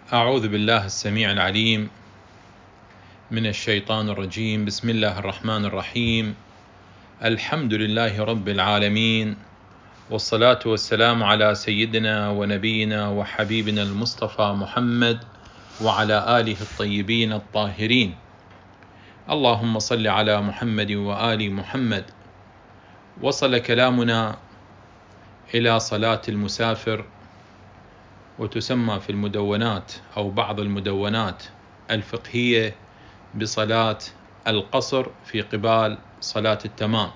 أعوذ بالله السميع العليم من الشيطان الرجيم. بسم الله الرحمن الرحيم. الحمد لله رب العالمين، والصلاة والسلام على سيدنا ونبينا وحبيبنا المصطفى محمد وعلى آله الطيبين الطاهرين. اللهم صل على محمد وآل محمد. وصل كلامنا إلى صلاة المسافر، وتسمى في المدونات أو بعض المدونات الفقهية بصلاة القصر في قبال صلاة التمام.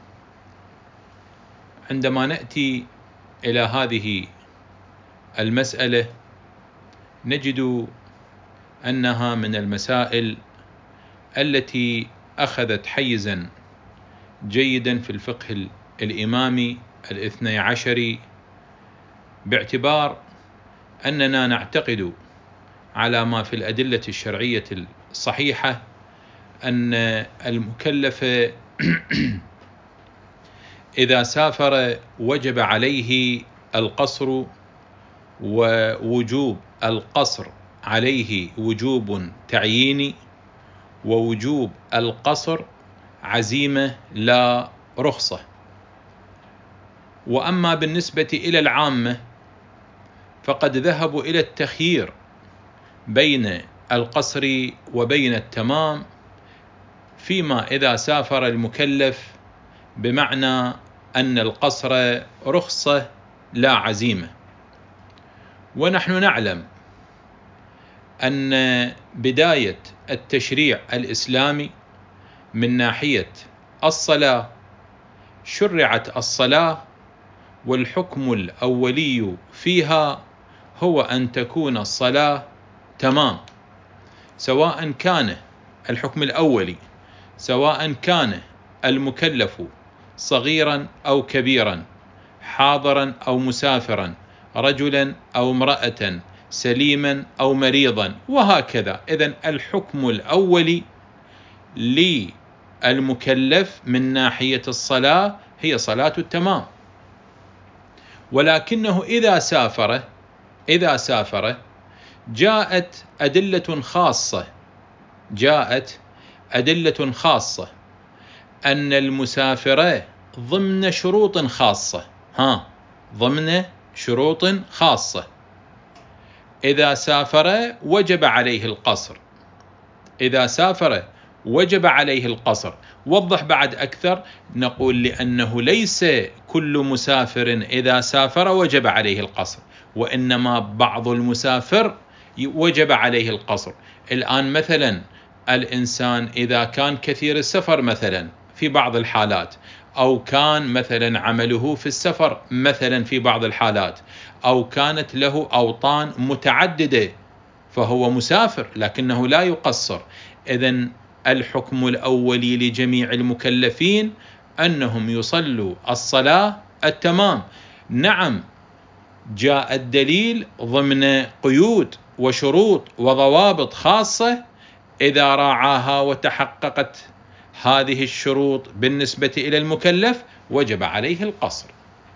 عندما نأتي إلى هذه المسألة نجد أنها من المسائل التي أخذت حيزا جيدا في الفقه الإمامي الاثني عشري، باعتبار أننا نعتقد على ما في الأدلة الشرعية الصحيحة أن المكلف إذا سافر وجب عليه القصر، ووجوب القصر عليه وجوب تعييني، ووجوب القصر عزيمة لا رخصة. وأما بالنسبة إلى العامة فقد ذهبوا إلى التخيير بين القصر وبين التمام، فيما إذا سافر المكلف، بمعنى أن القصر رخصة لا عزيمة. ونحن نعلم أن بداية التشريع الإسلامي من ناحية الصلاة شرعت الصلاة، والحكم الأولي فيها هو أن تكون الصلاة تمام، سواء كان الحكم الأولي سواء كان المكلف صغيرا أو كبيرا، حاضرا أو مسافرا، رجلا أو امرأة، سليما أو مريضا، وهكذا. إذن الحكم الأولي للمكلف من ناحية الصلاة هي صلاة التمام. ولكنه إذا سافر جاءت أدلة خاصة أن المسافر ضمن شروط خاصة إذا سافر وجب عليه القصر. وضح بعد أكثر، نقول لأنه ليس كل مسافر إذا سافر وجب عليه القصر، وإنما بعض المسافر وجب عليه القصر. الآن مثلا الإنسان إذا كان كثير السفر مثلا في بعض الحالات، أو كان مثلا عمله في السفر مثلا في بعض الحالات، أو كانت له أوطان متعددة، فهو مسافر لكنه لا يقصر. إذن الحكم الأولي لجميع المكلفين أنهم يصلوا الصلاة التمام. نعم، جاء الدليل ضمن قيود وشروط وضوابط خاصة، إذا راعاها وتحققت هذه الشروط بالنسبة إلى المكلف وجب عليه القصر.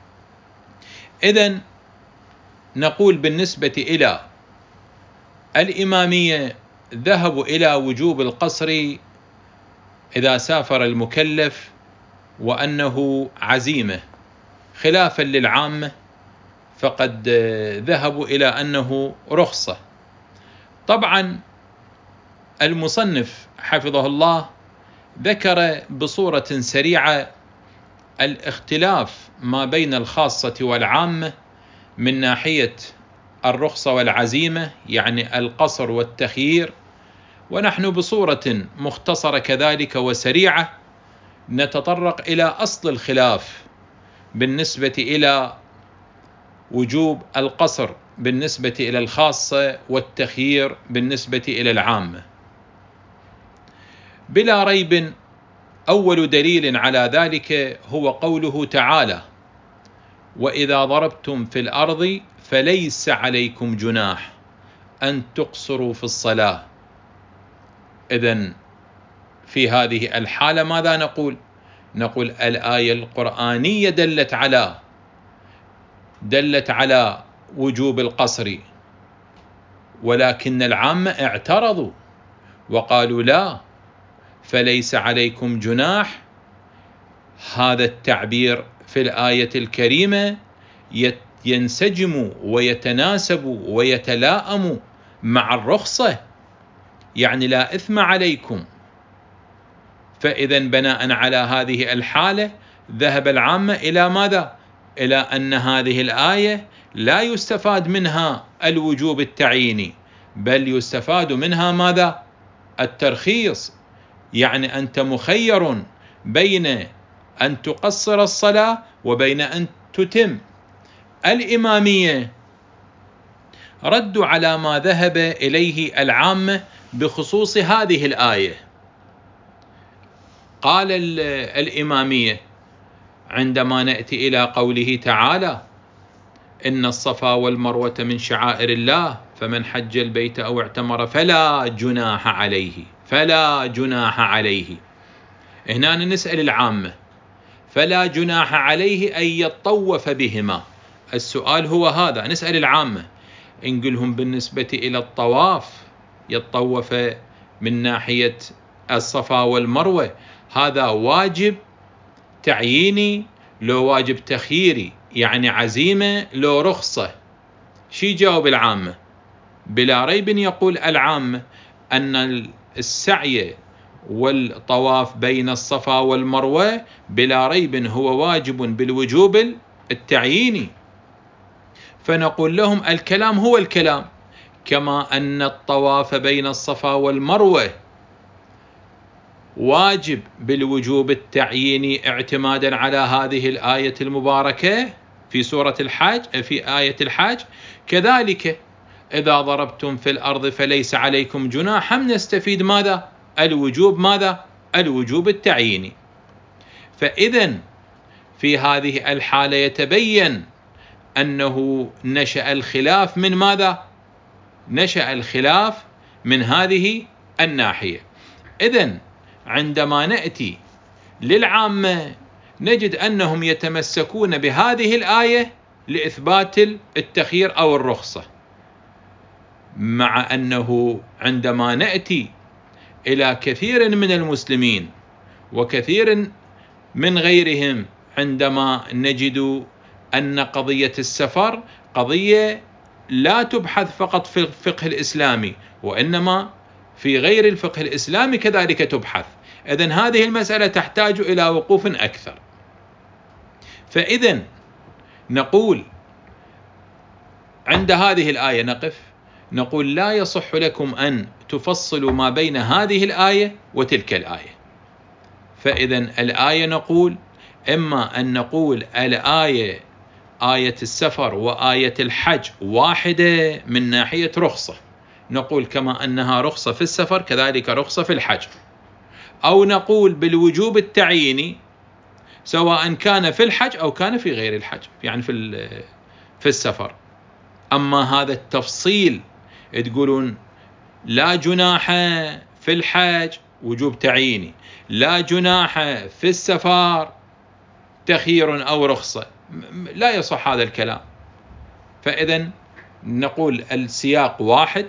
إذن نقول بالنسبة إلى الإمامية ذهبوا إلى وجوب القصر إذا سافر المكلف، وأنه عزيمة، خلافا للعامة فقد ذهبوا إلى أنه رخصة. طبعا المصنف حفظه الله ذكر بصورة سريعة الاختلاف ما بين الخاصة والعامة من ناحية الرخصة والعزيمة، يعني القصر والتخيير. ونحن بصورة مختصرة كذلك وسريعة نتطرق إلى أصل الخلاف بالنسبة إلى وجوب القصر بالنسبة إلى الخاصة والتخيير بالنسبة إلى العامة. بلا ريب أول دليل على ذلك هو قوله تعالى: وإذا ضربتم في الأرض فليس عليكم جناح أن تقصروا في الصلاة. إذن في هذه الحالة ماذا نقول؟ نقول الآية القرآنية دلت على وجوب القصر، ولكن العامة اعترضوا وقالوا لا، فليس عليكم جناح. هذا التعبير في الآية الكريمة ينسجم ويتناسب ويتلائم مع الرخصة، يعني لا إثم عليكم. فإذا بناء على هذه الحالة ذهب العامة إلى ماذا؟ إلى أن هذه الآية لا يستفاد منها الوجوب التعييني، بل يستفاد منها ماذا؟ الترخيص، يعني أنت مخير بين أن تقصر الصلاة وبين أن تتم. الإمامية ردوا على ما ذهب إليه العامة بخصوص هذه الآية. قال الإمامية عندما نأتي إلى قوله تعالى: إن الصفا والمروة من شعائر الله فمن حج البيت أو اعتمر فلا جناح عليه، فلا جناح عليه. هنا نسأل العامة: فلا جناح عليه أن يطوف بهما. السؤال هو هذا، نسأل العامة نقولهم بالنسبة إلى الطواف يطوف من ناحية الصفا والمروة، هذا واجب تعييني لو واجب تخييري، يعني عزيمة لو رخصة؟ شي جاوب العامة؟ بلا ريب يقول العامة أن السعي والطواف بين الصفا والمروة بلا ريب هو واجب بالوجوب التعييني. فنقول لهم الكلام هو الكلام، كما أن الطواف بين الصفا والمروة واجب بالوجوب التعييني اعتمادا على هذه الآية المباركة في سورة الحج، في آية الحج، كذلك إذا ضربتم في الأرض فليس عليكم جناح. هم نستفيد ماذا؟ الوجوب ماذا؟ الوجوب التعييني. فإذا في هذه الحالة يتبين أنه نشأ الخلاف من ماذا؟ نشأ الخلاف من هذه الناحية. إذن عندما نأتي للعامة نجد أنهم يتمسكون بهذه الآية لإثبات التخيير أو الرخصة، مع أنه عندما نأتي إلى كثير من المسلمين وكثير من غيرهم عندما نجد أن قضية السفر قضية لا تبحث فقط في الفقه الإسلامي، وإنما في غير الفقه الإسلامي كذلك تبحث. إذن هذه المسألة تحتاج إلى وقوف أكثر. فإذن نقول عند هذه الآية نقول لا يصح لكم أن تفصلوا ما بين هذه الآية وتلك الآية. فإذن الآية نقول إما أن نقول الآية آية السفر وآية الحج واحدة من ناحية رخصة، نقول كما أنها رخصة في السفر كذلك رخصة في الحج، أو نقول بالوجوب التعييني سواء كان في الحج أو كان في غير الحج، يعني في السفر. أما هذا التفصيل تقولون لا جناح في الحج وجوب تعييني، لا جناح في السفر تخيير أو رخصة، لا يصح هذا الكلام. فإذن نقول السياق واحد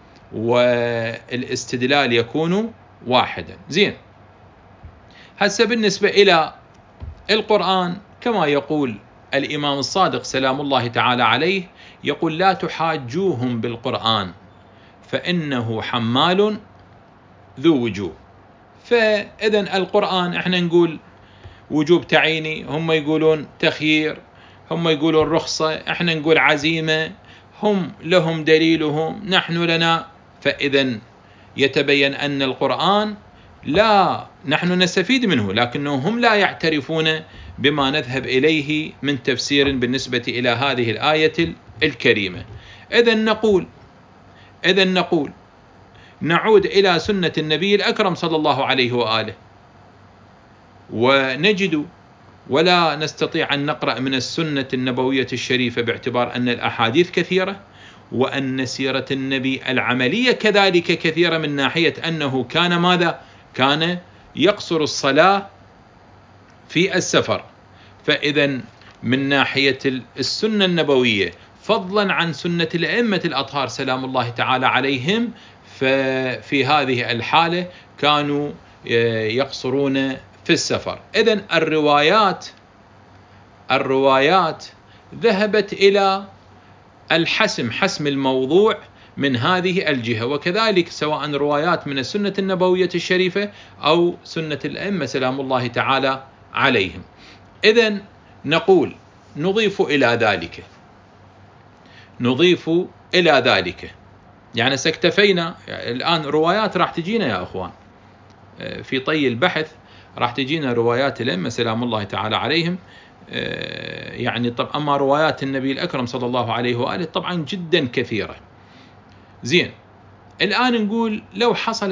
والاستدلال يكون واحدا. زين، هسه بالنسبة إلى القرآن كما يقول الإمام الصادق سلام الله تعالى عليه، يقول لا تحاجوهم بالقرآن فإنه حمال ذو وجوه. فإذن القرآن احنا نقول وجوب تعييني، هم يقولون تخيير، هم يقولون رخصة، احنا نقول عزيمة، هم لهم دليلهم نحن لنا. فإذن يتبين أن القرآن لا نحن نستفيد منه، لكنهم هم لا يعترفون بما نذهب إليه من تفسير بالنسبة إلى هذه الآية الكريمة. إذن نقول نعود إلى سنة النبي الأكرم صلى الله عليه وآله، ونجد ولا نستطيع أن نقرأ من السنة النبوية الشريفة باعتبار أن الأحاديث كثيرة، وأن سيرة النبي العملية كذلك كثيرة، من ناحية أنه كان ماذا؟ كان يقصر الصلاة في السفر. فإذا من ناحية السنة النبوية فضلا عن سنة الأئمة الأطهار سلام الله تعالى عليهم، ففي هذه الحالة كانوا يقصرون في السفر. إذن الروايات ذهبت إلى حسم الموضوع من هذه الجهة، وكذلك سواء روايات من السنة النبوية الشريفة أو سنة الأئمة سلام الله تعالى عليهم. إذن نقول نضيف إلى ذلك يعني ساكتفينا الآن روايات راح تجينا يا أخوان في طي البحث، راح تجينا روايات الأئمة سلام الله تعالى عليهم يعني. طب أما روايات النبي الأكرم صلى الله عليه وآله طبعا جدا كثيرة. زين، الآن نقول لو حصل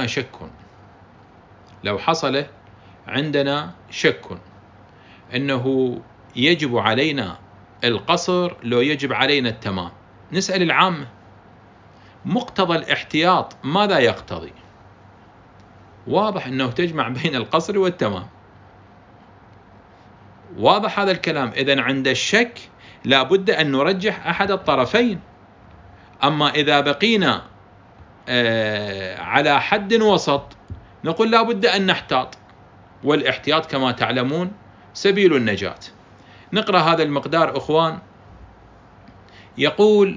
عندنا شك أنه يجب علينا القصر لو يجب علينا التمام، نسأل العامة مقتضى الاحتياط ماذا يقتضي؟ واضح أنه تجمع بين القصر والتمام، واضح هذا الكلام. إذن عند الشك لا بد أن نرجح أحد الطرفين. أما إذا بقينا على حد وسط نقول لا بد أن نحتاط، والاحتياط كما تعلمون سبيل النجاة. نقرأ هذا المقدار أخوان، يقول: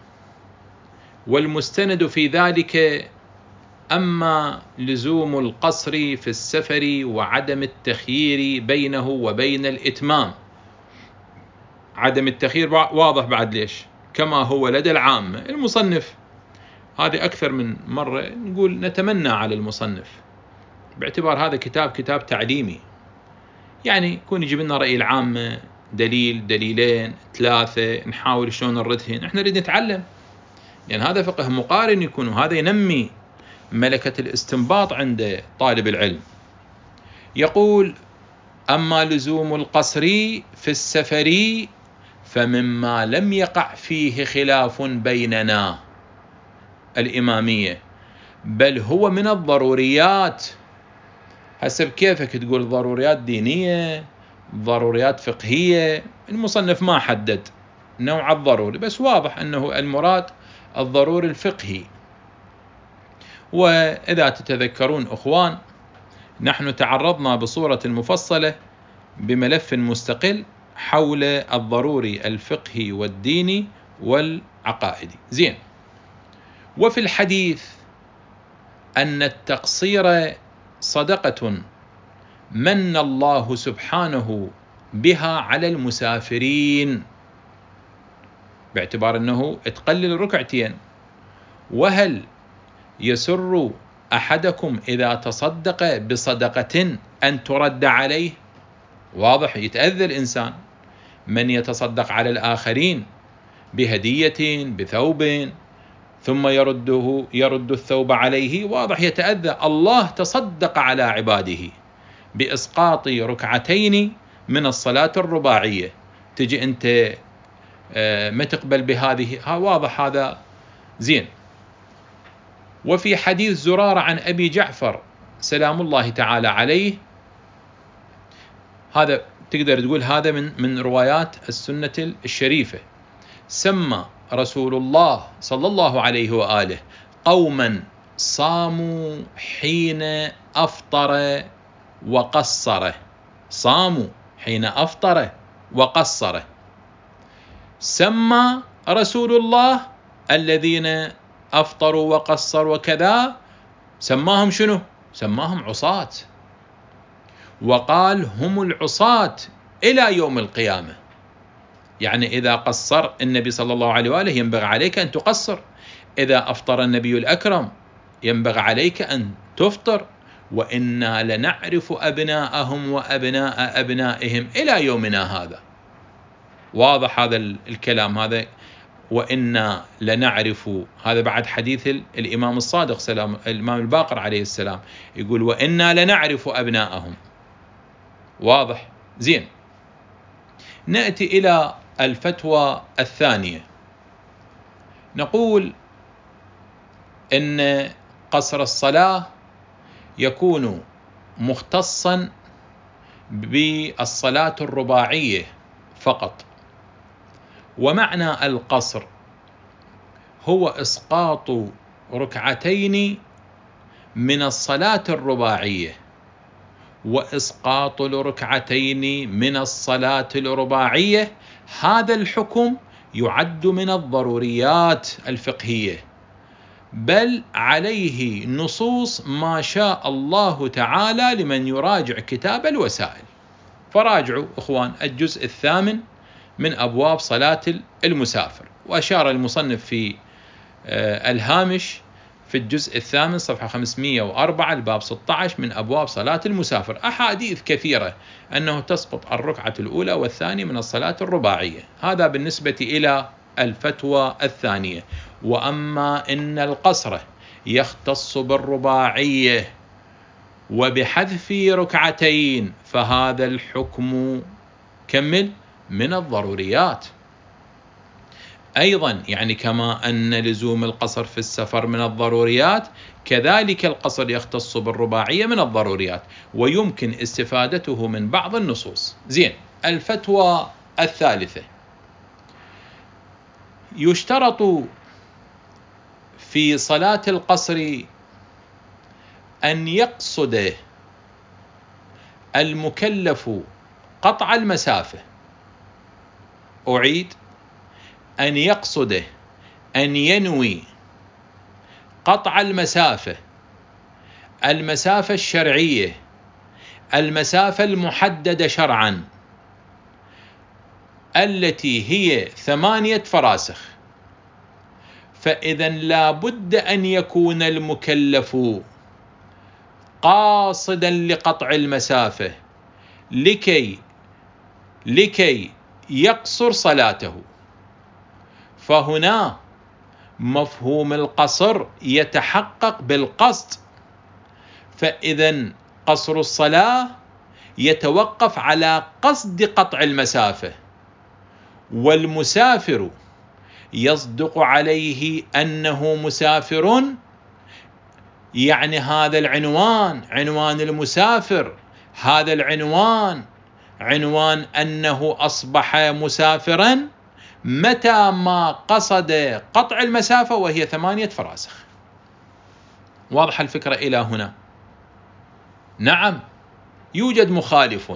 والمستند في ذلك أما لزوم القصر في السفر وعدم التخيير بينه وبين الإتمام. عدم التخيير واضح بعد ليش، كما هو لدى العامة. المصنف هذه أكثر من مرة نقول نتمنى على المصنف، باعتبار هذا كتاب تعليمي، يعني يكون يجيب لنا رأي العامة، دليل دليلين ثلاثة، نحاول شلون نردهن. احنا نريد نتعلم، يعني هذا فقه مقارن يكون، وهذا ينمي ملكة الاستنباط عند طالب العلم. يقول: أما لزوم القصر في السفر فمما لم يقع فيه خلاف بيننا الإمامية، بل هو من الضروريات. حسب كيفك تقول ضروريات دينية، ضروريات فقهية، المصنف ما حدد نوع الضروري، بس واضح أنه المراد الضروري الفقهي. وإذا تتذكرون أخوان، نحن تعرضنا بصورة مفصلة بملف مستقل حول الضروري الفقهي والديني والعقائدي. زين، وفي الحديث أن التقصير صدقة من الله سبحانه بها على المسافرين، باعتبار أنه تقلل ركعتين. وهل يسر أحدكم إذا تصدق بصدقة أن ترد عليه؟ واضح يتأذى الإنسان من يتصدق على الآخرين بهدية بثوب ثم يرد الثوب عليه، واضح يتأذى. الله تصدق على عباده بإسقاط ركعتين من الصلاة الرباعية، تجي أنت ما تقبل بهذه، واضح هذا. زين، وفي حديث زرارة عن أبي جعفر سلام الله تعالى عليه، هذا تقدر تقول هذا من روايات السنة الشريفة: سمى رسول الله صلى الله عليه وآله قوما صاموا حين أفطر وقصر. صاموا حين أفطر وقصر. سمى رسول الله الذين أفطروا وقصروا وكذا، سماهم شنو؟ سماهم عصاة، وقال هم العصاة إلى يوم القيامة. يعني إذا قصر النبي صلى الله عليه وآله ينبغي عليك أن تقصر، إذا أفطر النبي الأكرم ينبغي عليك أن تفطر. وإنا لنعرف أبناءهم وأبناء أبنائهم إلى يومنا هذا. واضح هذا الكلام هذا، وإنا لنعرف، هذا بعد حديث الإمام الصادق سلام الإمام الباقر عليه السلام، يقول وإنا لنعرف أبناءهم. واضح. زين، نأتي إلى الفتوى الثانية، نقول إن قصر الصلاة يكون مختصا بالصلاة الرباعية فقط، ومعنى القصر هو إسقاط ركعتين من الصلاة الرباعية، وإسقاط الركعتين من الصلاة الرباعية هذا الحكم يعد من الضروريات الفقهية، بل عليه نصوص ما شاء الله تعالى لمن يراجع كتاب الوسائل. فراجعوا إخوان الجزء 8 من أبواب صلاة المسافر، وأشار المصنف في الهامش في الجزء 8 صفحة 504 الباب 16 من أبواب صلاة المسافر أحاديث كثيرة أنه تسقط الركعة الأولى والثانية من الصلاة الرباعية. هذا بالنسبة إلى الفتوى الثانية. وأما إن القصر يختص بالرباعية وبحذف ركعتين فهذا الحكم كمل من الضروريات أيضا، يعني كما أن لزوم القصر في السفر من الضروريات، كذلك القصر يختص بالرباعية من الضروريات، ويمكن استفادته من بعض النصوص. زين، الفتوى الثالثة: يشترط في صلاة القصر أن يقصد المكلف قطع المسافة. أعيد: أن يقصد، أن ينوي قطع المسافة الشرعية، المسافة المحددة شرعا التي هي 8 فراسخ. فإذا لا بد أن يكون المكلف قاصدا لقطع المسافة لكي يقصر صلاته. فهنا مفهوم القصر يتحقق بالقصد، فإذا قصر الصلاة يتوقف على قصد قطع المسافة، والمسافر يصدق عليه أنه مسافر، يعني هذا العنوان عنوان المسافر، هذا العنوان عنوان أنه أصبح مسافرا متى ما قصد قطع المسافة وهي 8 فراسخ. واضح الفكرة إلى هنا؟ نعم، يوجد مخالف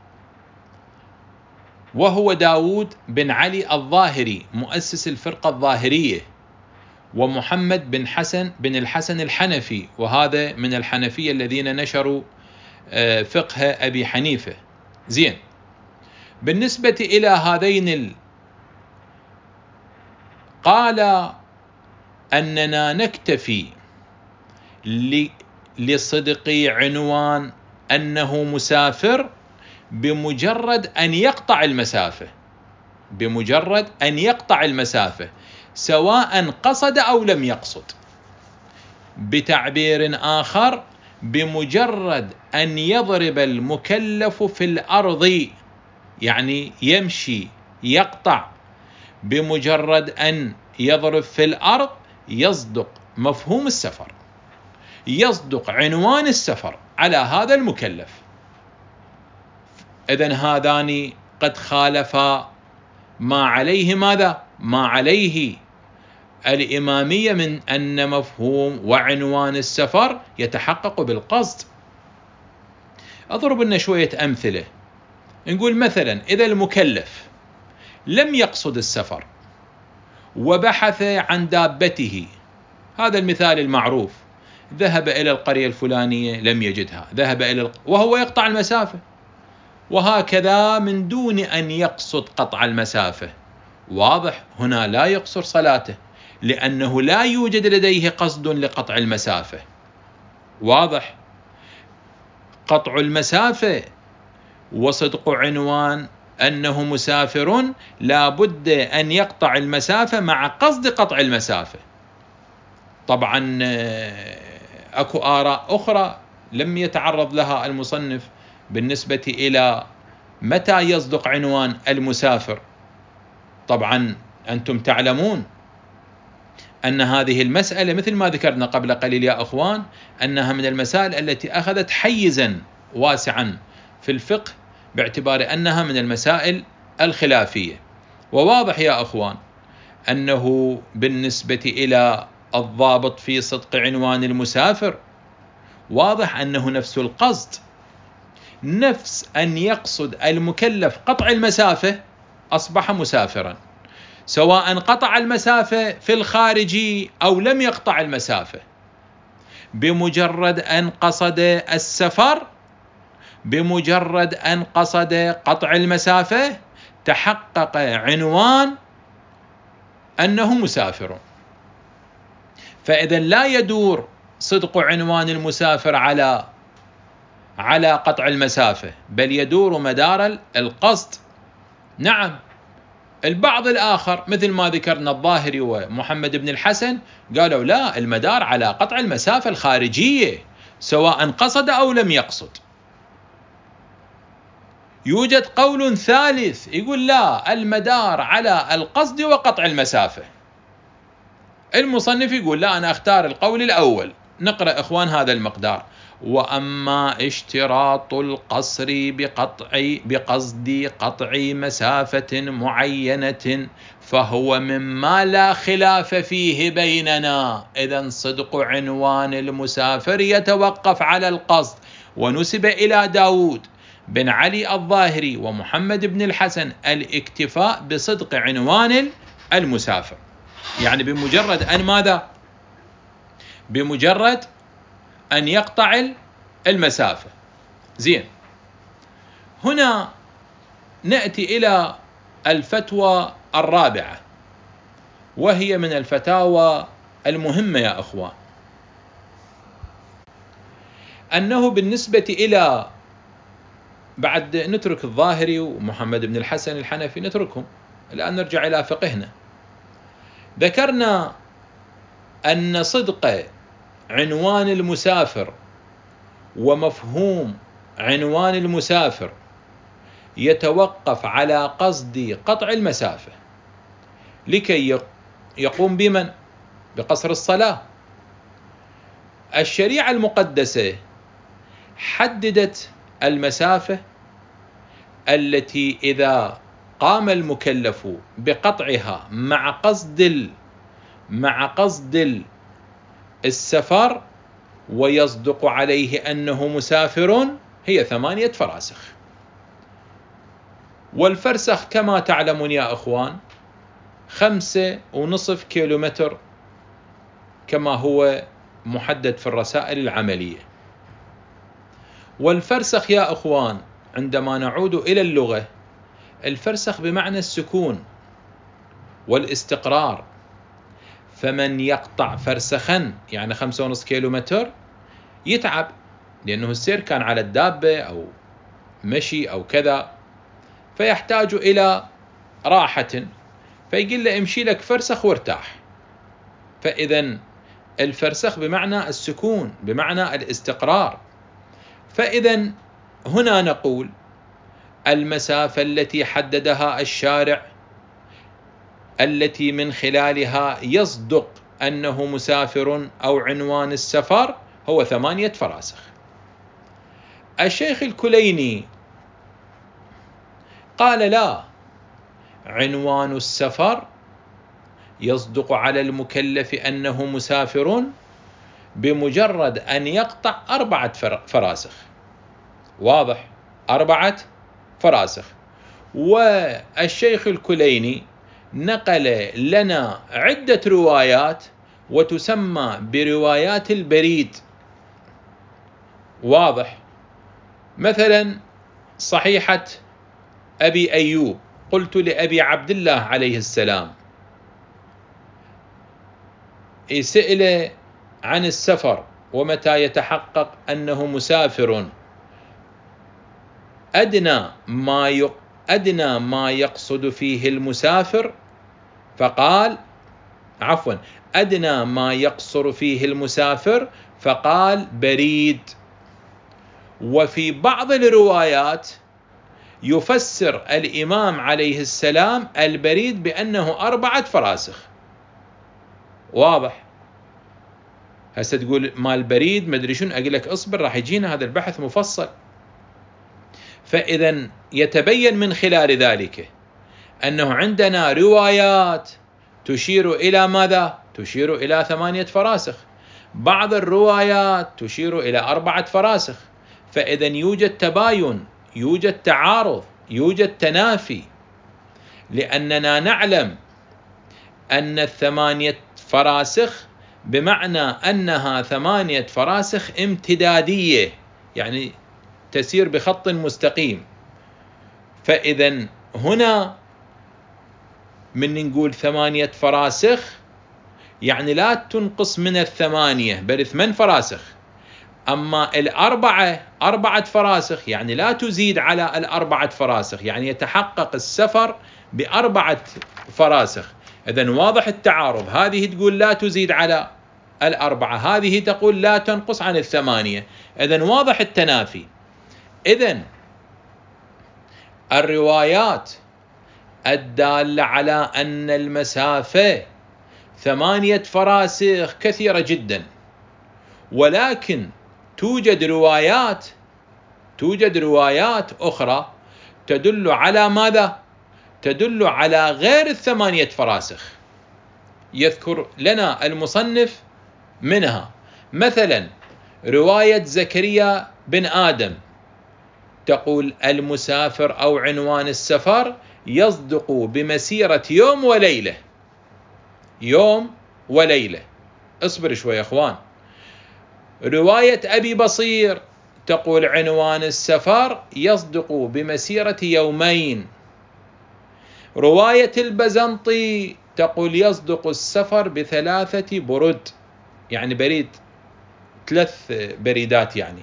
وهو داود بن علي الظاهري مؤسس الفرقة الظاهرية، ومحمد بن الحسن الحنفي، وهذا من الحنفية الذين نشروا فقه أبي حنيفة. زين، بالنسبة إلى هذين قال أننا نكتفي لصدق عنوان أنه مسافر بمجرد أن يقطع المسافة، بمجرد أن يقطع المسافة سواء قصد أو لم يقصد. بتعبير آخر، بمجرد أن يضرب المكلف في الأرض، يعني يمشي يقطع، بمجرد أن يضرب في الأرض يصدق مفهوم السفر، يصدق عنوان السفر على هذا المكلف. إذن هذان قد خالفا ما عليه ماذا؟ ما عليه الإمامية من أن مفهوم وعنوان السفر يتحقق بالقصد. أضرب لنا شوية أمثلة. نقول مثلا إذا المكلف لم يقصد السفر وبحث عن دابته، هذا المثال المعروف، ذهب إلى القرية الفلانية لم يجدها، ذهب وهو يقطع المسافة، وهكذا من دون أن يقصد قطع المسافة. واضح، هنا لا يقصر صلاته لأنه لا يوجد لديه قصد لقطع المسافة. واضح، قطع المسافة وصدق عنوان أنه مسافر لا بد أن يقطع المسافة مع قصد قطع المسافة. طبعا أكو آراء أخرى لم يتعرض لها المصنف بالنسبة إلى متى يصدق عنوان المسافر. طبعا أنتم تعلمون أن هذه المسألة مثل ما ذكرنا قبل قليل يا أخوان أنها من المسائل التي أخذت حيزا واسعا في الفقه باعتبار أنها من المسائل الخلافية. وواضح يا أخوان أنه بالنسبة إلى الضابط في صدق عنوان المسافر واضح أنه نفس القصد، نفس أن يقصد المكلف قطع المسافة أصبح مسافرا، سواء قطع المسافة في الخارج أو لم يقطع المسافة، بمجرد أن قصد السفر، بمجرد أن قصد قطع المسافة تحقق عنوان أنه مسافر. فإذا لا يدور صدق عنوان المسافر على قطع المسافة، بل يدور مدار القصد. نعم، البعض الآخر مثل ما ذكرنا الظاهري ومحمد بن الحسن قالوا لا، المدار على قطع المسافة الخارجية سواء قصد أو لم يقصد. يوجد قول ثالث يقول لا، المدار على القصد وقطع المسافة. المصنف يقول لا، أنا أختار القول الأول. نقرأ إخوان هذا المقدار: وأما اشتراط القصر بقصد قطع مسافة معينة فهو مما لا خلاف فيه بيننا. إذن صدق عنوان المسافر يتوقف على القصد، ونسب إلى داود بن علي الظاهري ومحمد بن الحسن الاكتفاء بصدق عنوان المسافر. يعني بمجرد أن ماذا؟ بمجرد أن يقطع المسافة. زين، هنا نأتي إلى الفتوى الرابعة، وهي من الفتاوى المهمة يا أخوان، أنه بالنسبة إلى، بعد نترك الظاهري ومحمد بن الحسن الحنفي نتركهم، الآن نرجع إلى فقهنا. ذكرنا أن صدق عنوان المسافر ومفهوم عنوان المسافر يتوقف على قصد قطع المسافة لكي يقوم بقصر الصلاة. الشريعة المقدسة حددت المسافة التي إذا قام المكلف بقطعها مع قصد السفر ويصدق عليه أنه مسافر هي 8 فراسخ. والفرسخ كما تعلمون يا أخوان 5.5 كيلومتر كما هو محدد في الرسائل العملية. والفرسخ يا أخوان عندما نعود إلى اللغة، الفرسخ بمعنى السكون والاستقرار. فمن يقطع فرسخا يعني 5.5 كيلومتر يتعب، لأنه السير كان على الدابة أو مشي أو كذا، فيحتاج إلى راحة، فيقول له امشي لك فرسخ وارتاح. فإذا الفرسخ بمعنى السكون، بمعنى الاستقرار. فإذا هنا نقول المسافة التي حددها الشارع التي من خلالها يصدق أنه مسافر أو عنوان السفر هو 8 فراسخ. الشيخ الكليني قال لا، عنوان السفر يصدق على المكلف أنه مسافر بمجرد أن يقطع 4 فراسخ. واضح؟ 4 فراسخ. والشيخ الكليني نقل لنا عدة روايات وتسمى بروايات البريد. واضح؟ مثلا صحيحة أبي أيوب: قلت لأبي عبد الله عليه السلام، سئل عن السفر ومتى يتحقق أنه مسافر، أدنى ما يقصد فيه المسافر، فقال أدنى ما يقصر فيه المسافر، فقال بريد. وفي بعض الروايات يفسر الإمام عليه السلام البريد بأنه 4 فراسخ. واضح؟ هسه تقول ما البريد مدري شنو، أقول لك اصبر راح يجينا هذا البحث مفصل. فإذا يتبين من خلال ذلك أنه عندنا روايات تشير إلى ماذا؟ تشير إلى 8 فراسخ، بعض الروايات تشير إلى 4 فراسخ. فإذا يوجد تباين، يوجد تعارض، يوجد تنافي، لأننا نعلم أن 8 فراسخ بمعنى أنها 8 فراسخ امتدادية، يعني تسير بخط مستقيم. فإذا هنا من نقول 8 فراسخ يعني لا تنقص من 8 بل 8 فراسخ. أما 4 فراسخ يعني لا تزيد على 4 فراسخ، يعني يتحقق السفر ب4 فراسخ. إذن واضح التعارض، هذه تقول لا تزيد على 4، هذه تقول لا تنقص عن 8. إذن واضح التنافي. إذن الروايات الدالة على أن المسافة 8 فراسخ كثيرة جدا، ولكن توجد روايات أخرى تدل على ماذا؟ تدل على غير 8 فراسخ. يذكر لنا المصنف منها مثلا رواية زكريا بن آدم تقول المسافر أو عنوان السفر يصدق بمسيرة يوم وليلة. يوم وليلة، اصبر شوي يا اخوان. رواية أبي بصير تقول عنوان السفر يصدق بمسيرة يومين. رواية البزنطي تقول يصدق السفر ب3 برد، يعني بريد 3 بريدات يعني.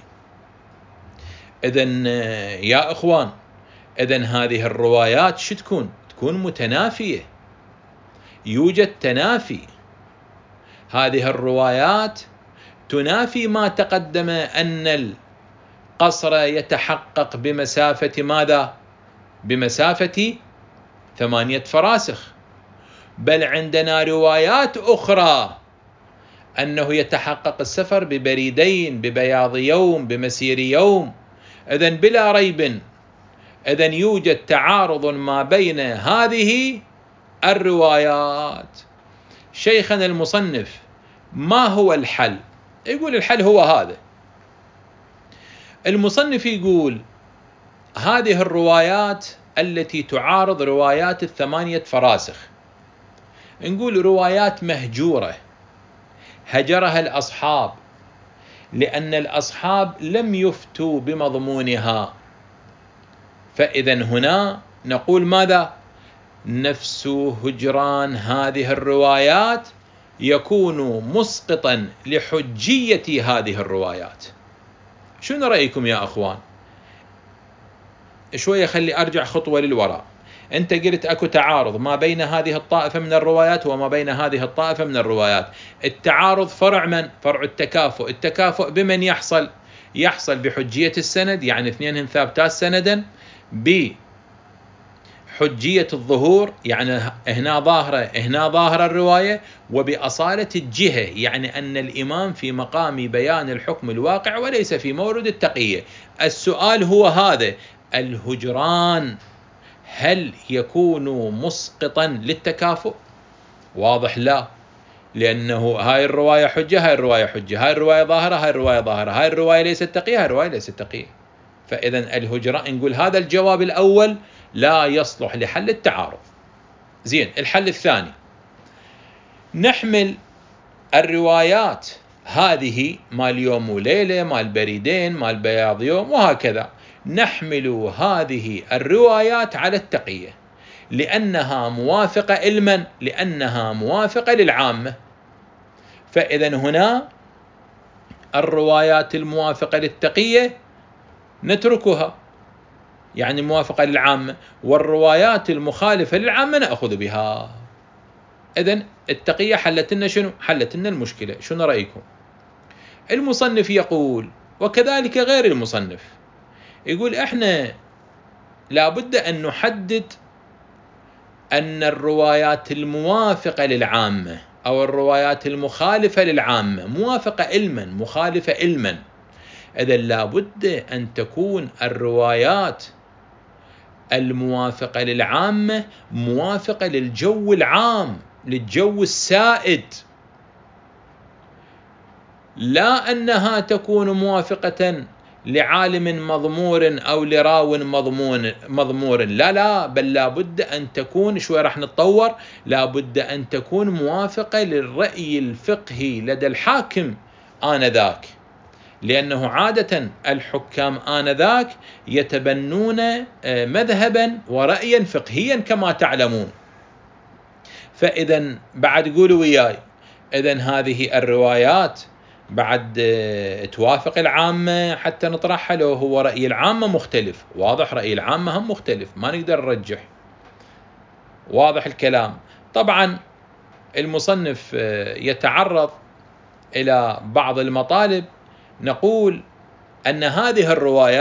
إذن يا إخوان، إذن هذه الروايات شو تكون متنافية، يوجد تنافي. هذه الروايات تنافي ما تقدم أن القصر يتحقق بمسافة ماذا؟ بمسافة 8 فراسخ، بل عندنا روايات أخرى أنه يتحقق السفر ببريدين، ببياض يوم، بمسير يوم. إذن بلا ريب، إذن يوجد تعارض ما بين هذه الروايات. شيخنا المصنف ما هو الحل؟ يقول الحل هو هذا. المصنف يقول هذه الروايات التي تعارض روايات 8 فراسخ نقول روايات مهجورة، هجرها الأصحاب لأن الأصحاب لم يفتوا بمضمونها. فإذا هنا نقول ماذا؟ نفس هجران هذه الروايات يكون مسقطا لحجية هذه الروايات. شنو رأيكم يا أخوان؟ شوية خلي أرجع خطوة للوراء. أنت قلت أكو تعارض ما بين هذه الطائفة من الروايات وما بين هذه الطائفة من الروايات. التعارض فرع من؟ فرع التكافؤ. التكافؤ بمن يحصل؟ يحصل بحجية السند، يعني اثنين ثابتات سندا، بحجية الظهور، يعني هنا ظاهرة الرواية، وبأصالة الجهة، يعني أن الإمام في مقام بيان الحكم الواقع وليس في مورد التقية. السؤال هو هذا: الهجران هل يكون مسقطا للتكافؤ؟ واضح لا، لأنه هاي الرواية حجة، هاي الرواية حجة، هاي الرواية ظاهرة، هاي الرواية ظاهرة، هاي الرواية ليست تقية، هاي الرواية ليست تقية. فإذا الهجران نقول هذا الجواب الأول لا يصلح لحل التعارض. زين، الحل الثاني نحمل الروايات هذه مال يوم وليلة، مال بريدين، مال بياض يوم، وهكذا نحمل هذه الروايات على التقية لأنها موافقة علما، لأنها موافقة للعامة. فإذا هنا الروايات الموافقة للتقية نتركها، يعني موافقة للعامة، والروايات المخالفة للعامة نأخذ بها. إذن التقية حلت لنا شنو؟ حلت لنا المشكلة. شنو رأيكم؟ المصنف يقول وكذلك غير المصنف، يقول احنا لابد أن نحدد أن الروايات الموافقة للعامة أو الروايات المخالفة للعامة موافقة علما مخالفة علما. إذن لابد أن تكون الروايات الموافقة للعامة موافقة للجو العام، للجو السائد، لا أنها تكون موافقة لعالم مضمور أو لراو مضمور، لا، بل لا بد أن تكون، شوي راح نتطور، لا بد أن تكون موافقة للرأي الفقهي لدى الحاكم آنذاك، لأنه عادة الحكام آنذاك يتبنون مذهبا ورأيا فقهيا كما تعلمون. فإذا بعد قولوا وياي، إذن هذه الروايات بعد توافق العامة حتى نطرحها، لو هو رأي العامة مختلف، واضح رأي العامة هم مختلف، ما نقدر نرجح، واضح الكلام. طبعا المصنف يتعرض إلى بعض المطالب، نقول أن هذه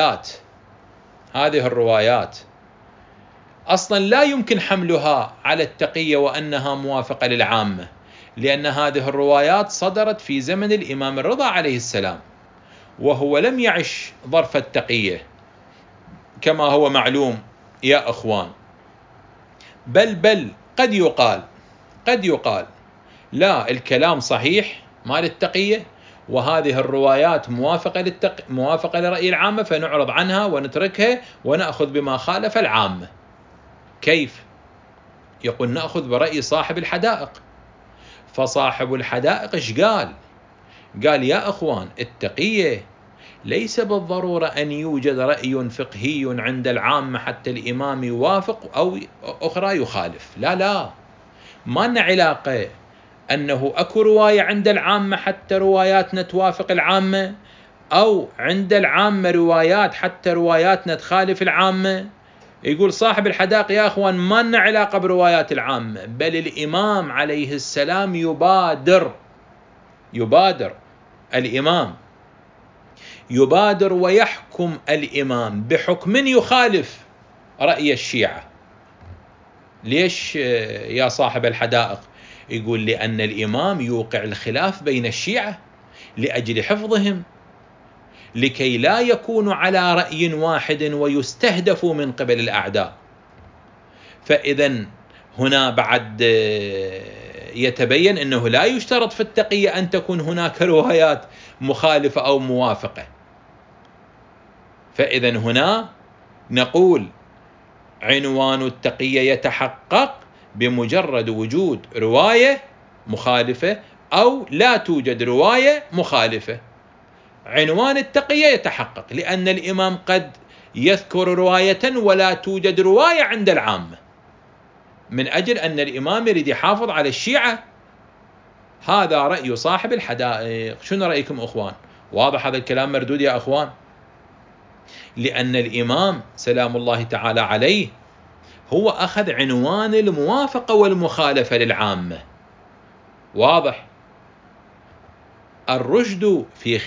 الروايات أصلا لا يمكن حملها على التقية وأنها موافقة للعامة، لأن هذه الروايات صدرت في زمن الإمام الرضا عليه السلام، وهو لم يعش ظرف التقية كما هو معلوم يا أخوان، بل قد يقال لا، الكلام صحيح مال التقية، وهذه الروايات موافقة لرأي العامة، فنعرض عنها ونتركها ونأخذ بما خالف العامة. كيف؟ يقول نأخذ برأي صاحب الحدائق. فصاحب الحدائق إيش قال يا أخوان، التقية ليس بالضرورة أن يوجد رأي فقهي عند العامة حتى الإمام يوافق أو أخرى يخالف، لا، ما لنا علاقة أنه أكو رواية عند العامة حتى رواياتنا توافق العامة، أو عند العامة روايات حتى رواياتنا تخالف العامة. يقول صاحب الحدائق يا أخوان ما لنا علاقة بروايات العامة، بل الإمام عليه السلام الإمام يبادر ويحكم الإمام بحكم يخالف رأي الشيعة. ليش يا صاحب الحدائق؟ يقول لأن الإمام يوقع الخلاف بين الشيعة لأجل حفظهم، لكي لا يكونوا على رأي واحد ويستهدفوا من قبل الأعداء. فإذا هنا بعد يتبين أنه لا يشترط في التقية أن تكون هناك روايات مخالفة أو موافقة. فإذا هنا نقول عنوان التقية يتحقق بمجرد وجود رواية مخالفة أو لا توجد رواية مخالفة. عنوان التقية يتحقق لأن الإمام قد يذكر رواية ولا توجد رواية عند العامة، من أجل أن الإمام يريد يحافظ على الشيعة. هذا رأي صاحب الحدائق. شنو رأيكم أخوان؟ واضح هذا الكلام مردود يا أخوان؟ لأن الإمام سلام الله تعالى عليه هو أخذ عنوان الموافقة والمخالفة للعامة. واضح؟ الرشد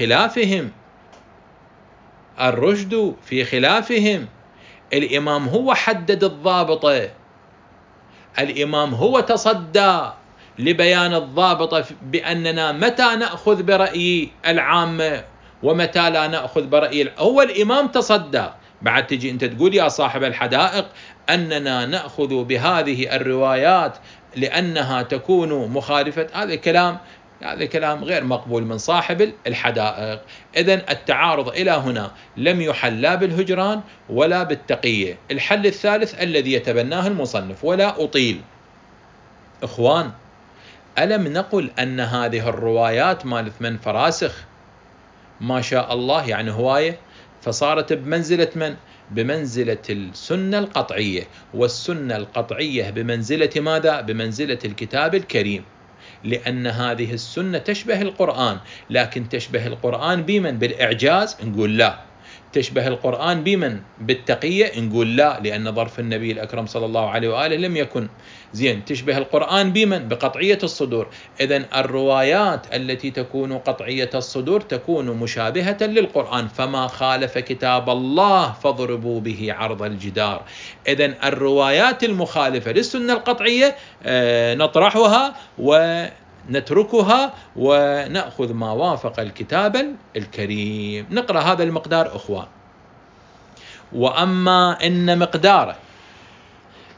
في خلافهم. الإمام هو حدد الضابطة، الإمام هو تصدى لبيان الضابطة بأننا متى نأخذ برأي العامة ومتى لا نأخذ برأي هو الإمام تصدى. بعد تجي أنت تقول يا صاحب الحدائق أننا نأخذ بهذه الروايات لأنها تكون مخالفة، هذا كلام غير مقبول من صاحب الحدائق. إذن التعارض إلى هنا لم يحل لا بالهجران ولا بالتقية. الحل الثالث الذي يتبناه المصنف، ولا أطيل إخوان، ألم نقل أن هذه الروايات مال 8 فراسخ ما شاء الله يعني هواية، فصارت بمنزلة من؟ بمنزلة السنة القطعية، والسنة القطعية بمنزلة ماذا؟ بمنزلة الكتاب الكريم، لأن هذه السنة تشبه القرآن، لكن تشبه القرآن بمن؟ بالإعجاز؟ نقول لا. تشبه القرآن بمن؟ بالتقية؟ نقول لا، لأن ظرف النبي الأكرم صلى الله عليه وآله لم يكن زين. تشبه القرآن بمن؟ بقطعية الصدور. إذن الروايات التي تكون قطعية الصدور تكون مشابهة للقرآن، فما خالف كتاب الله فاضربوا به عرض الجدار. إذن الروايات المخالفة للسنة القطعية نطرحها ونتركها ونأخذ ما وافق الكتاب الكريم. نقرأ هذا المقدار أخوان. وأما إن مقداره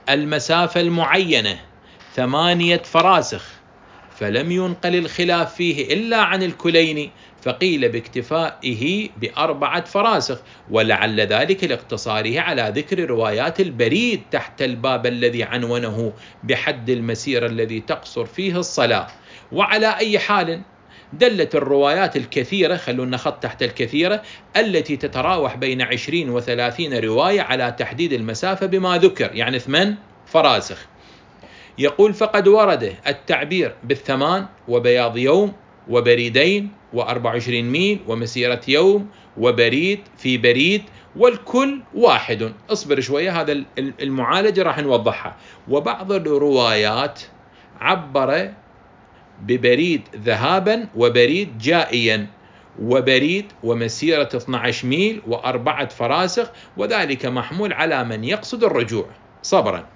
المسافة المعينة 8 فراسخ، فلم ينقل الخلاف فيه إلا عن الكليني، فقيل باكتفائه ب4 فراسخ، ولعل ذلك لاقتصاره على ذكر روايات البريد تحت الباب الذي عنونه بحد المسير الذي تقصر فيه الصلاة. وعلى أي حال دلت الروايات الكثيرة، خلونا خط تحت الكثيرة، التي تتراوح بين 20 و30 رواية على تحديد المسافة بما ذكر، يعني 8 فراسخ. يقول فقد ورد التعبير بال8 وبياض يوم وبريدين و24 ميل ومسيرة يوم وبريد في بريد، والكل واحد. اصبر شوية، هذا المعالجة راح نوضحها. وبعض الروايات عبر ببريد ذهابا وبريد جائيا وبريد ومسيرة 12 ميل و4 فراسخ، وذلك محمول على من يقصد الرجوع صبرا.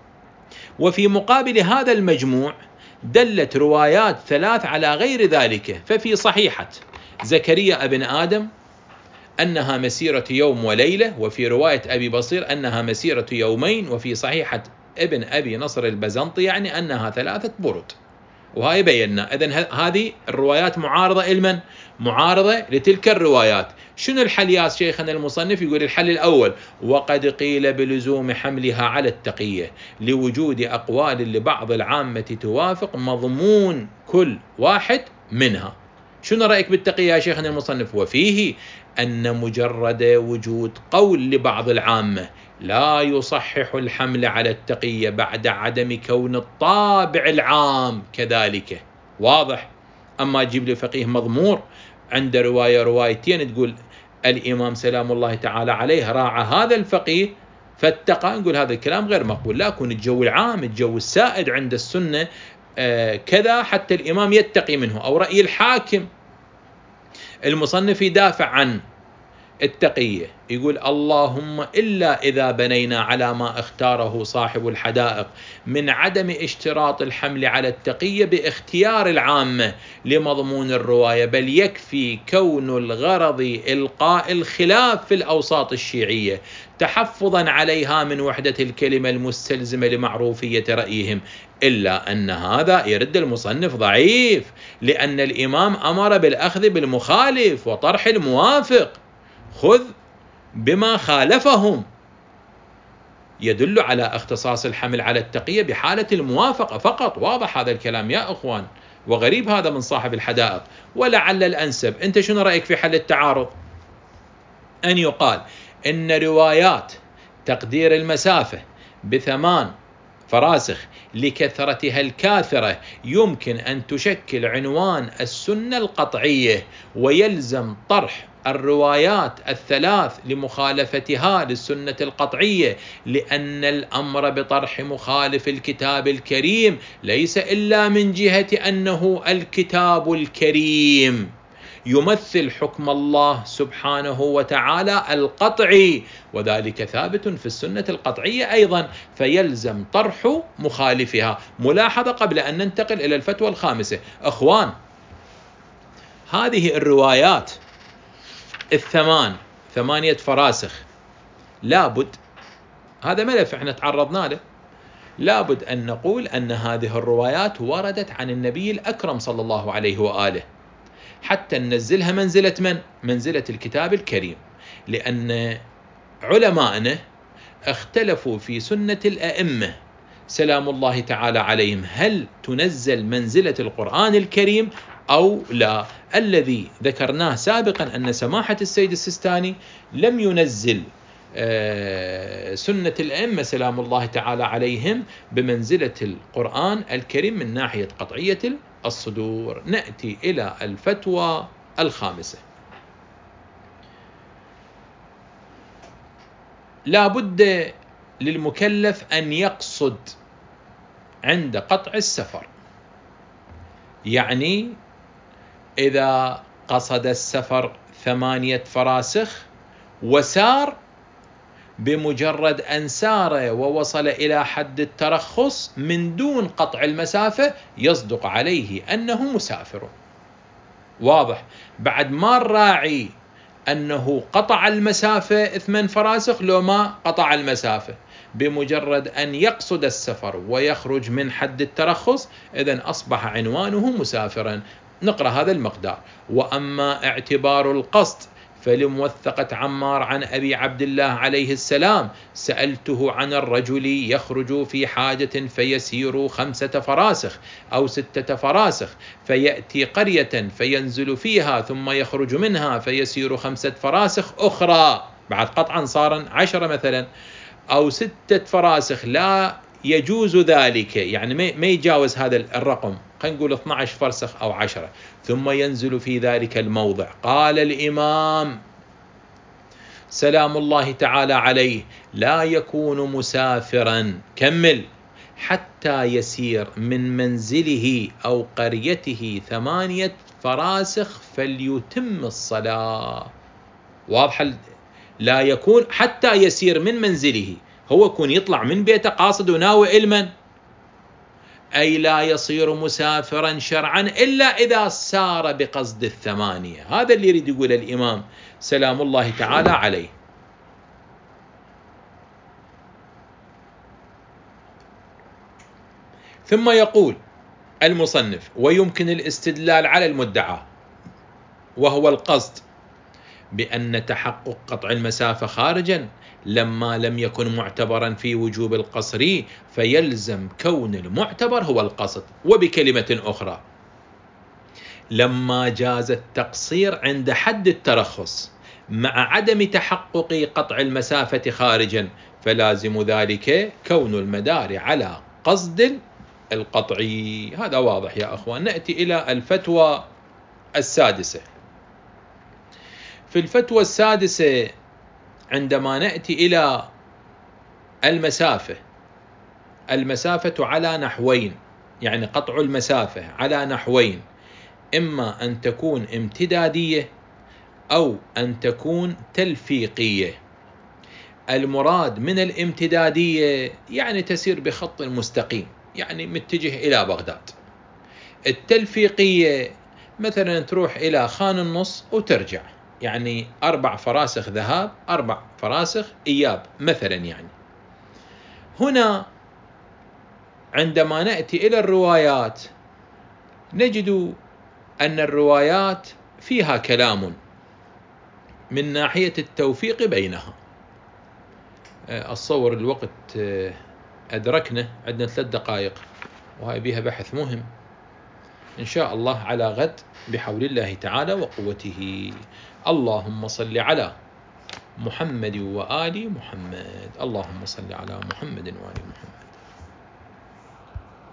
وفي مقابل هذا المجموع دلت روايات 3 على غير ذلك، ففي صحيحة زكريا ابن آدم أنها مسيرة يوم وليلة، وفي رواية أبي بصير أنها مسيرة يومين، وفي صحيحة ابن أبي نصر البزنطي يعني أنها 3 برد. وهاي بينا. إذن هذه الروايات معارضة لمن؟ معارضة لتلك الروايات. شنو الحل يا شيخنا المصنف؟ يقول الحل الأول: وقد قيل بلزوم حملها على التقية لوجود أقوال لبعض العامة توافق مضمون كل واحد منها. شنو رأيك بالتقية يا شيخنا المصنف؟ وفيه أن مجرد وجود قول لبعض العامة لا يصحح الحمل على التقية بعد عدم كون الطابع العام كذلك. واضح؟ أما تجيب لي فقيه مضمور عند روايتين تقول الإمام سلام الله تعالى عليه راعى هذا الفقيه فاتقى، نقول هذا الكلام غير مقبول. لا، يكون الجو العام، الجو السائد عند السنة كذا حتى الإمام يتقي منه، أو رأي الحاكم. المصنف يدافع عن التقية، يقول اللهم إلا إذا بنينا على ما اختاره صاحب الحدائق من عدم اشتراط الحمل على التقية باختيار العامة لمضمون الرواية، بل يكفي كون الغرض إلقاء الخلاف في الأوساط الشيعية تحفظا عليها من وحدة الكلمة المستلزمة لمعروفية رأيهم. إلا أن هذا يرد المصنف ضعيف، لأن الإمام أمر بالأخذ بالمخالف وطرح الموافق. خذ بما خالفهم، يدل على اختصاص الحمل على التقية بحالة الموافقة فقط. واضح هذا الكلام يا أخوان؟ وغريب هذا من صاحب الحدائق. ولعل الأنسب، أنت شنو رأيك في حل التعارض؟ أن يقال إن روايات تقدير المسافة ب8 فراسخ لكثرتها الكاثرة يمكن أن تشكل عنوان السنة القطعية، ويلزم طرح الروايات ال3 لمخالفتها للسنة القطعية، لأن الأمر بطرح مخالف الكتاب الكريم ليس إلا من جهة أنه الكتاب الكريم يمثل حكم الله سبحانه وتعالى القطعي، وذلك ثابت في السنة القطعية أيضا، فيلزم طرح مخالفها. ملاحظة قبل أن ننتقل إلى الفتوى الخامسة. أخوان، هذه الروايات 8 فراسخ لابد، هذا ملف احنا تعرضنا له، لابد أن نقول أن هذه الروايات وردت عن النبي الأكرم صلى الله عليه وآله، حتى ننزلها منزلة من؟ منزلة الكتاب الكريم. لأن علماءنا اختلفوا في سنة الأئمة سلام الله تعالى عليهم، هل تنزل منزلة القرآن الكريم أو لا؟ الذي ذكرناه سابقا أن سماحة السيد السيستاني لم ينزل سنة الأئمة سلام الله تعالى عليهم بمنزلة القرآن الكريم من ناحية قطعية الصدور. نأتي إلى الفتوى الخامسة. لا بد للمكلف أن يقصد عند قطع السفر، يعني إذا قصد السفر 8 فراسخ وسار، بمجرد أن سار ووصل إلى حد الترخص من دون قطع المسافة يصدق عليه أنه مسافر. واضح؟ بعد ما الراعي أنه قطع المسافة 8 فراسخ لو ما قطع المسافة، بمجرد أن يقصد السفر ويخرج من حد الترخص إذن أصبح عنوانه مسافرا. نقرأ هذا المقدار. وأما اعتبار القصد فلموثقة عمار عن أبي عبد الله عليه السلام: سألته عن الرجل يخرج في حاجة فيسير 5 فراسخ أو 6 فراسخ، فيأتي قرية فينزل فيها ثم يخرج منها فيسير 5 فراسخ أخرى، بعد قطعا صار 10 مثلا، أو 6 فراسخ لا يجوز ذلك، يعني ما يجاوز هذا الرقم، خلينا نقول 12 فرسخ أو 10، ثم ينزل في ذلك الموضع. قال الإمام سلام الله تعالى عليه: لا يكون مسافرا، كمل، حتى يسير من منزله أو قريته 8 فراسخ فليتم الصلاة. واضح؟ لا يكون حتى يسير من منزله، هو يكون يطلع من بيته قاصد وناوي علما، أي لا يصير مسافرا شرعا إلا إذا سار بقصد 8. هذا اللي يريد يقول الإمام سلام الله تعالى عليه. ثم يقول المصنف: ويمكن الاستدلال على المدعى وهو القصد بأن تحقق قطع المسافة خارجا لما لم يكن معتبرا في وجوب القصر، فيلزم كون المعتبر هو القصد. وبكلمة أخرى، لما جاز التقصير عند حد الترخص مع عدم تحقق قطع المسافة خارجا، فلازم ذلك كون المدار على قصد القطعي. هذا واضح يا أخوان. نأتي إلى الفتوى السادسة. في الفتوى السادسة عندما نأتي إلى المسافة على نحوين، يعني قطع المسافة على نحوين: إما أن تكون امتدادية أو أن تكون تلفيقية. المراد من الامتدادية يعني تسير بخط مستقيم، يعني متجه إلى بغداد. التلفيقية مثلا تروح إلى خان النص وترجع، يعني 4 فراسخ ذهاب 4 فراسخ إياب مثلا. يعني هنا عندما نأتي إلى الروايات نجد أن الروايات فيها كلام من ناحية التوفيق بينها. أتصور الوقت أدركنا، عندنا 3 دقائق وهي بها بحث مهم إن شاء الله على غد بحول الله تعالى وقوته. اللهم صل على محمد وآل محمد. اللهم صل على محمد وآل محمد.